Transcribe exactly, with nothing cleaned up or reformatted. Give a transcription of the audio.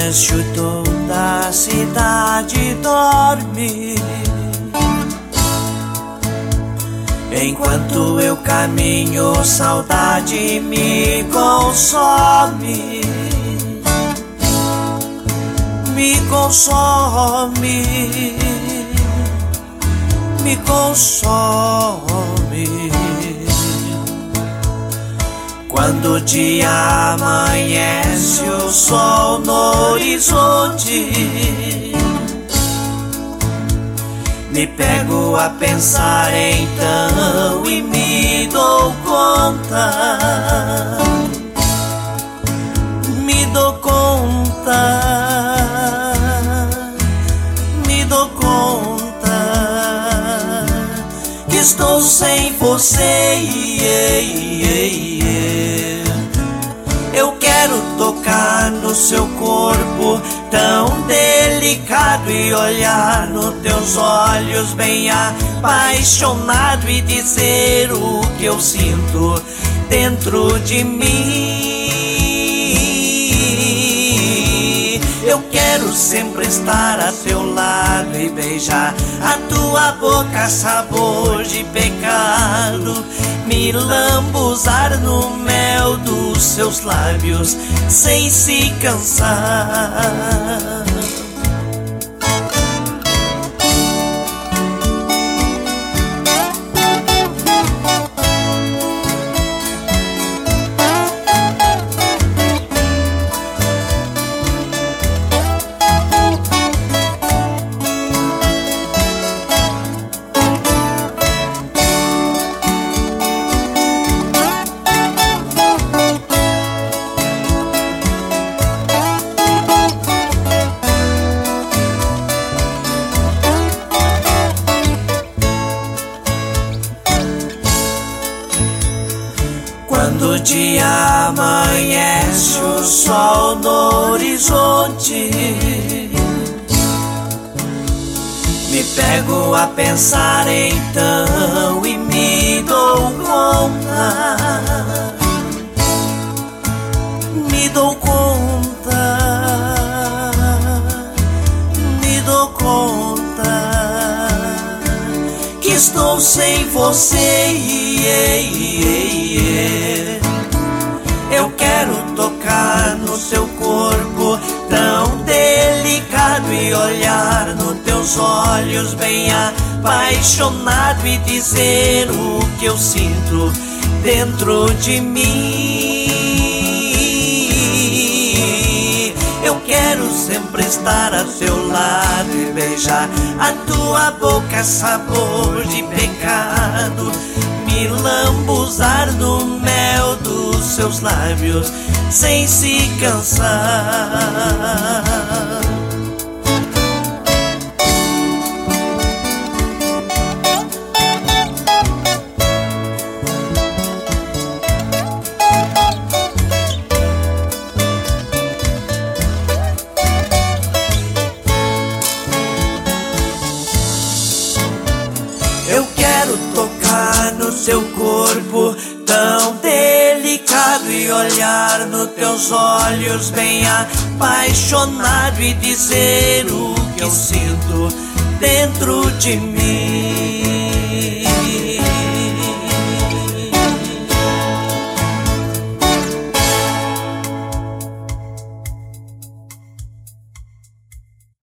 silêncio toda a cidade dorme. Enquanto eu caminho, saudade me consome. Me consome, me consome. Quando o dia amanhece, o sol no horizonte, me pego a pensar então e me dou conta, me dou conta, me dou conta que estou sem você. Eu quero tocar no seu corpo tão delicado e olhar nos teus olhos bem apaixonado e dizer o que eu sinto dentro de mim. Eu quero sempre estar a teu lado e beijar a tua boca, sabor de pecado, me lambuzar no mel dos seus lábios sem se cansar. Quando o dia amanhece, o sol no horizonte, me pego a pensar então e me dou conta, me dou conta, me dou conta que estou sem você. Eu quero tocar no seu corpo tão delicado e olhar nos teus olhos bem apaixonado e dizer o que eu sinto dentro de mim. Eu quero sempre estar a teu lado e beijar a tua boca, sabor de pecado, me lambuzar no mel dos seus lábios sem se cansar. Eu quero tocar no seu corpo tão delicado e olhar nos teus olhos bem apaixonado e dizer o que eu sinto dentro de mim.